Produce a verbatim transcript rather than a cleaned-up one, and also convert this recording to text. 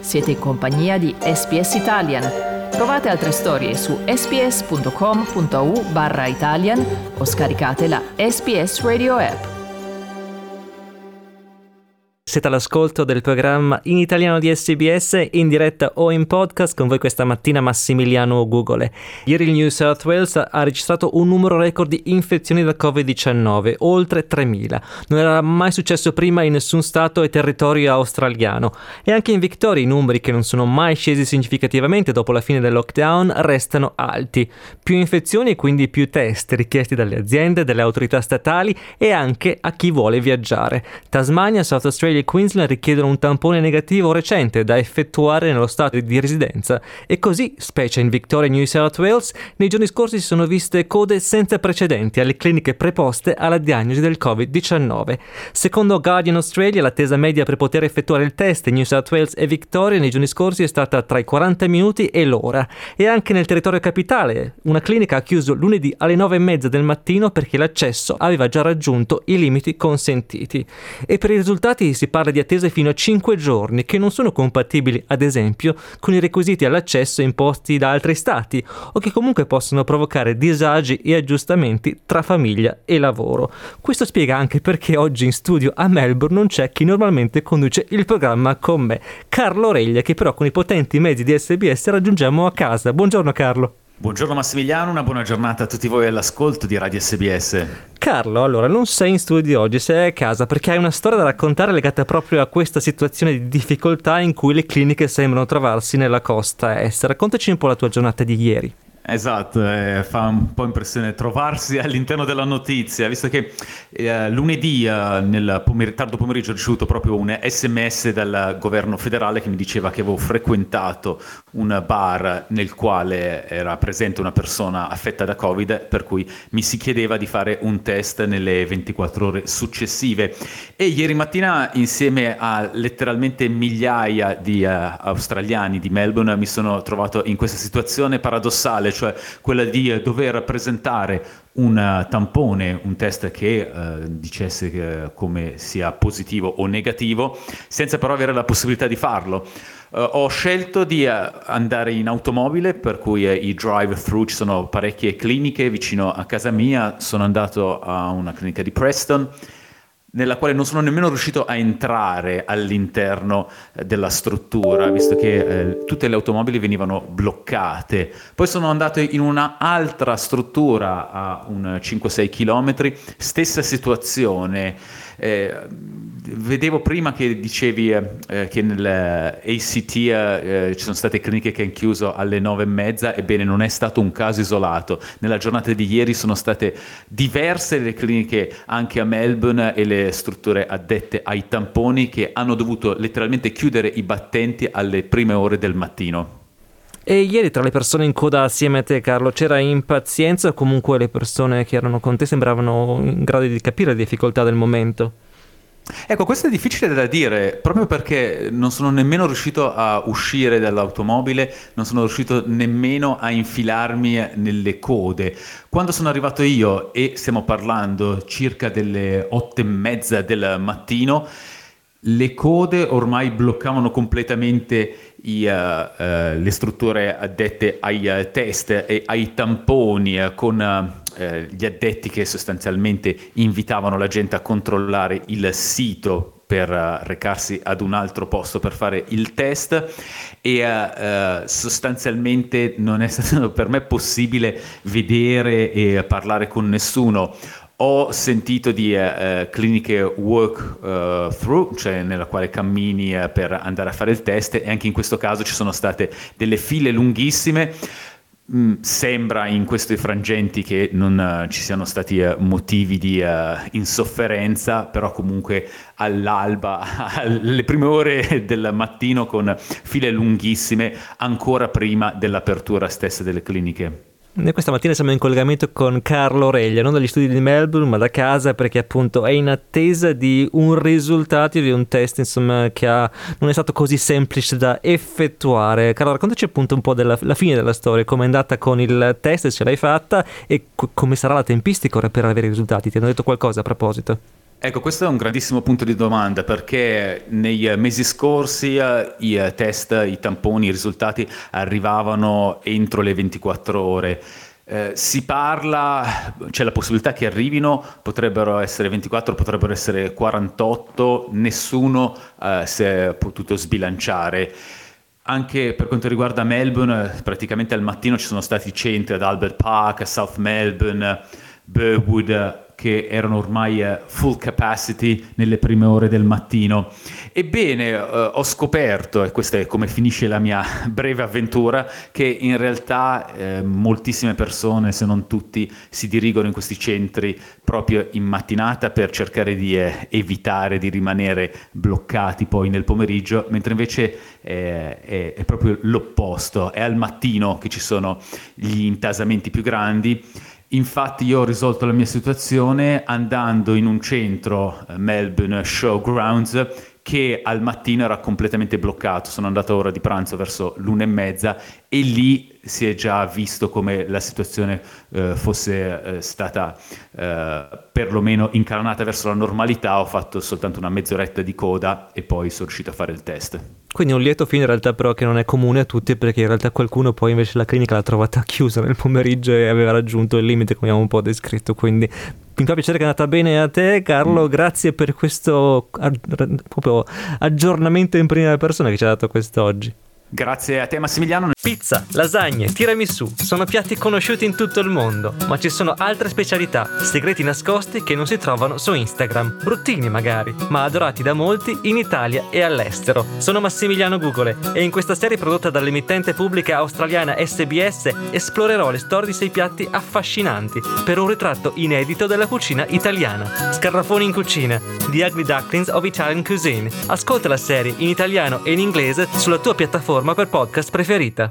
Siete in compagnia di S B S Italian. Trovate altre storie su sbs.com.au barra Italian o scaricate la S B S Radio app. Siete all'ascolto del programma in italiano di S B S, in diretta o in podcast. Con voi questa mattina Massimiliano Gugole. Ieri il New South Wales ha registrato un numero record di infezioni da covid diciannove, oltre tremila. Non era mai successo prima in nessun stato e territorio australiano. E anche in Victoria i numeri, che non sono mai scesi significativamente dopo la fine del lockdown, restano alti. Più infezioni e quindi più test richiesti dalle aziende, dalle autorità statali e anche a chi vuole viaggiare. Tasmania, South Australia e Queensland richiedono un tampone negativo recente da effettuare nello stato di residenza, e così, specie in Victoria e New South Wales, nei giorni scorsi si sono viste code senza precedenti alle cliniche preposte alla diagnosi del covid diciannove. Secondo Guardian Australia, l'attesa media per poter effettuare il test in New South Wales e Victoria nei giorni scorsi è stata tra i quaranta minuti e l'ora, e anche nel territorio capitale una clinica ha chiuso lunedì alle nove e mezza del mattino perché l'accesso aveva già raggiunto i limiti consentiti. E per i risultati si parla di attese fino a cinque giorni, che non sono compatibili, ad esempio, con i requisiti all'accesso imposti da altri stati, o che comunque possono provocare disagi e aggiustamenti tra famiglia e lavoro. Questo spiega anche perché oggi in studio a Melbourne non c'è chi normalmente conduce il programma con me, Carlo Reglia, che però con i potenti mezzi di S B S raggiungiamo a casa. Buongiorno Carlo. Buongiorno Massimiliano, una buona giornata a tutti voi all'ascolto di Radio S B S. Carlo, allora, non sei in studio oggi, sei a casa perché hai una storia da raccontare legata proprio a questa situazione di difficoltà in cui le cliniche sembrano trovarsi nella costa est. Raccontaci un po' la tua giornata di ieri. Esatto, eh, fa un po' impressione trovarsi all'interno della notizia, visto che eh, lunedì eh, nel pomer- tardo pomeriggio ho ricevuto proprio un sms dal governo federale che mi diceva che avevo frequentato un bar nel quale era presente una persona affetta da Covid, per cui mi si chiedeva di fare un test nelle ventiquattro ore successive. E ieri mattina, insieme a letteralmente migliaia di uh, australiani di Melbourne, mi sono trovato in questa situazione paradossale, cioè quella di dover presentare un tampone, un test che uh, dicesse che, come sia positivo o negativo, senza però avere la possibilità di farlo. Uh, ho scelto di uh, andare in automobile, per cui uh, i drive-thru, ci sono parecchie cliniche vicino a casa mia. Sono andato a una clinica di Preston, nella quale non sono nemmeno riuscito a entrare all'interno della struttura, visto che eh, tutte le automobili venivano bloccate. Poi sono andato in una altra struttura a un cinque sei chilometri, stessa situazione. Eh, vedevo prima che dicevi eh, che nel A C T eh, ci sono state cliniche che hanno chiuso alle nove e mezza. Ebbene, non è stato un caso isolato. Nella giornata di ieri sono state diverse le cliniche anche a Melbourne e le strutture addette ai tamponi che hanno dovuto letteralmente chiudere i battenti alle prime ore del mattino. E ieri tra le persone in coda assieme a te, Carlo, c'era impazienza o comunque le persone che erano con te sembravano in grado di capire le difficoltà del momento? Ecco, questo è difficile da dire, proprio perché non sono nemmeno riuscito a uscire dall'automobile, non sono riuscito nemmeno a infilarmi nelle code. Quando sono arrivato io, e stiamo parlando circa delle otto e mezza del mattino, le code ormai bloccavano completamente i, uh, uh, le strutture addette ai uh, test e ai tamponi, uh, con uh, gli addetti che sostanzialmente invitavano la gente a controllare il sito per uh, recarsi ad un altro posto per fare il test, e uh, uh, sostanzialmente non è stato per me possibile vedere e parlare con nessuno. Ho sentito di uh, cliniche walk uh, through, cioè nella quale cammini uh, per andare a fare il test, e anche in questo caso ci sono state delle file lunghissime. Mm, sembra in questi frangenti che non uh, ci siano stati uh, motivi di uh, insofferenza, però comunque all'alba, alle prime ore del mattino, con file lunghissime, ancora prima dell'apertura stessa delle cliniche. Noi questa mattina siamo in collegamento con Carlo Reglia, non dagli studi di Melbourne ma da casa, perché appunto è in attesa di un risultato di un test, insomma, che ha, non è stato così semplice da effettuare. Carlo, raccontaci appunto un po' della la fine della storia, come è andata con il test, se l'hai fatta, e co- come sarà la tempistica ora per avere i risultati. Ti hanno detto qualcosa a proposito? Ecco, questo è un grandissimo punto di domanda, perché nei mesi scorsi eh, i eh, test, i tamponi, i risultati arrivavano entro le ventiquattro ore. Eh, si parla, c'è la possibilità che arrivino, potrebbero essere ventiquattro, potrebbero essere quarantotto, nessuno eh, si è potuto sbilanciare. Anche per quanto riguarda Melbourne, praticamente al mattino ci sono stati centri ad Albert Park, a South Melbourne, Burwood, che erano ormai uh, full capacity nelle prime ore del mattino. Ebbene, uh, ho scoperto, e questa è come finisce la mia breve avventura, che in realtà eh, moltissime persone, se non tutti, si dirigono in questi centri proprio in mattinata per cercare di eh, evitare di rimanere bloccati poi nel pomeriggio, mentre invece eh, è, è proprio l'opposto, è al mattino che ci sono gli intasamenti più grandi. Infatti io ho risolto la mia situazione andando in un centro, eh, Melbourne Showgrounds, che al mattino era completamente bloccato. Sono andato a ora di pranzo verso l'una e mezza e lì si è già visto come la situazione eh, fosse eh, stata eh, perlomeno incarnata verso la normalità. Ho fatto soltanto una mezz'oretta di coda e poi sono riuscito a fare il test. Quindi un lieto fine in realtà però che non è comune a tutti, perché in realtà qualcuno poi invece la clinica l'ha trovata chiusa nel pomeriggio e aveva raggiunto il limite, come abbiamo un po' descritto. Quindi mi fa piacere che è andata bene a te, Carlo. Mm. Grazie per questo ag- proprio aggiornamento in prima persona che ci ha dato quest'oggi. Grazie a te, Massimiliano. Pizza, lasagne, tiramisù sono piatti conosciuti in tutto il mondo, ma ci sono altre specialità, segreti nascosti che non si trovano su Instagram, bruttini magari, ma adorati da molti in Italia e all'estero. Sono Massimiliano Gugole e in questa serie prodotta dall'emittente pubblica australiana S B S esplorerò le storie di sei piatti affascinanti per un ritratto inedito della cucina italiana. Scarafoni in cucina, The Ugly Ducklings of Italian Cuisine. Ascolta la serie in italiano e in inglese sulla tua piattaforma per podcast preferita.